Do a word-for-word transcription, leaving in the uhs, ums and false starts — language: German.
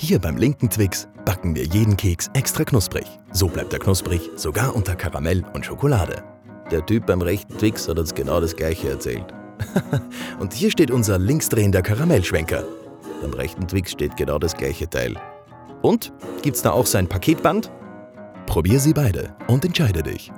Hier beim linken Twix backen wir jeden Keks extra knusprig. So bleibt er knusprig, sogar unter Karamell und Schokolade. Der Typ beim rechten Twix hat uns genau das Gleiche erzählt. Und hier steht unser linksdrehender Karamellschwenker. Beim rechten Twix steht genau das gleiche Teil. Und? Gibt's da auch sein Paketband? Probier sie beide und entscheide dich.